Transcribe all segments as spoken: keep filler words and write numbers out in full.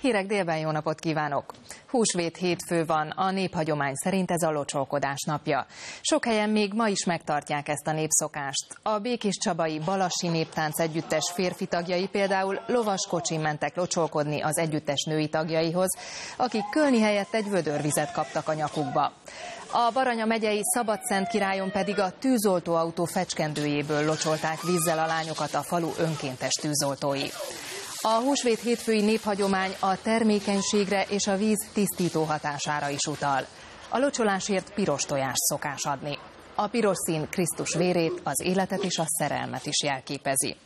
Hírek délben, jó napot kívánok! Húsvét hétfő van, a néphagyomány szerint ez a locsolkodás napja. Sok helyen még ma is megtartják ezt a népszokást. A békéscsabai Balasi Néptánc Együttes férfi tagjai például lovaskocsin mentek locsolkodni az együttes női tagjaihoz, akik kölni helyett egy vödörvizet kaptak a nyakukba. A Baranya megyei Szabadszentkirályon pedig a tűzoltóautó fecskendőjéből locsolták vízzel a lányokat a falu önkéntes tűzoltói. A húsvét hétfői néphagyomány a termékenységre és a víz tisztító hatására is utal. A locsolásért piros tojást szokás adni. A piros szín Krisztus vérét, az életet és a szerelmet is jelképezi.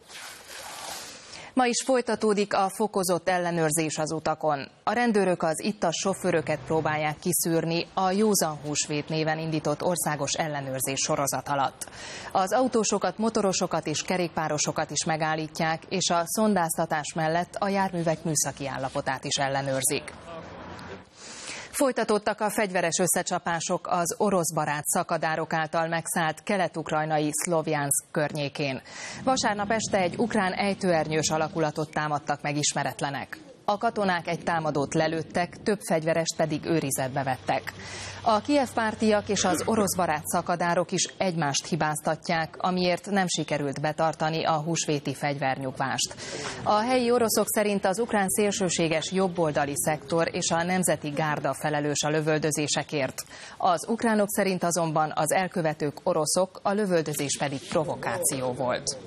Ma is folytatódik a fokozott ellenőrzés az utakon. A rendőrök az ittas sofőröket próbálják kiszűrni a Józan Húsvét néven indított országos ellenőrzés sorozat alatt. Az autósokat, motorosokat és kerékpárosokat is megállítják, és a szondáztatás mellett a járművek műszaki állapotát is ellenőrzik. Folytatódtak a fegyveres összecsapások az orosz barát szakadárok által megszállt kelet-ukrajnai Szlovjánszk környékén. Vasárnap este egy ukrán ejtőernyős alakulatot támadtak meg ismeretlenek. A katonák egy támadót lelőttek, több fegyverest pedig őrizetbe vettek. A Kijev-pártiak és az orosz barát szakadárok is egymást hibáztatják, amiért nem sikerült betartani a húsvéti fegyvernyugvást. A helyi oroszok szerint az ukrán szélsőséges jobboldali szektor és a nemzeti gárda felelős a lövöldözésekért. Az ukránok szerint azonban az elkövetők oroszok, a lövöldözés pedig provokáció volt.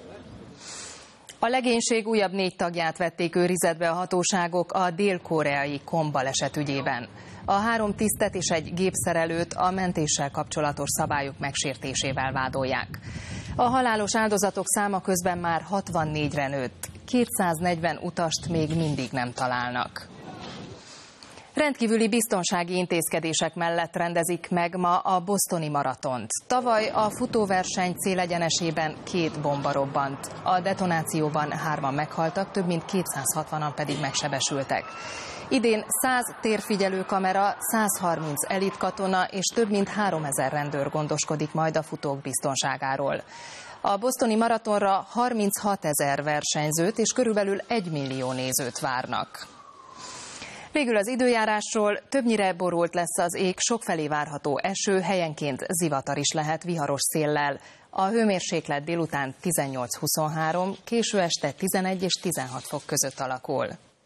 A legénység újabb négy tagját vették őrizetbe a hatóságok a dél-koreai kombaleset ügyében. A három tisztet és egy gépszerelőt a mentéssel kapcsolatos szabályok megsértésével vádolják. A halálos áldozatok száma közben már hatvannégyre nőtt, kétszáznegyven utast még mindig nem találnak. Rendkívüli biztonsági intézkedések mellett rendezik meg ma a bostoni maratont. Tavaly a futóverseny célegyenesében két bomba robbant. A detonációban hárman meghaltak, több mint kétszázhatvanan pedig megsebesültek. Idén száz térfigyelőkamera, százharminc elitkatona és több mint háromezer rendőr gondoskodik majd a futók biztonságáról. A bostoni maratonra harminchatezer versenyzőt és körülbelül egy millió nézőt várnak. Végül az időjárásról: többnyire borult lesz az ég, sokfelé várható eső, helyenként zivatar is lehet viharos széllel. A hőmérséklet délután tizennyolc-huszonhárom, késő este tizenegy és tizenhat fok között alakul.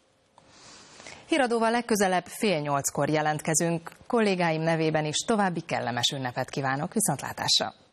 Híradóval legközelebb fél nyolckor jelentkezünk. Kollégáim nevében is további kellemes ünnepet kívánok, viszontlátásra!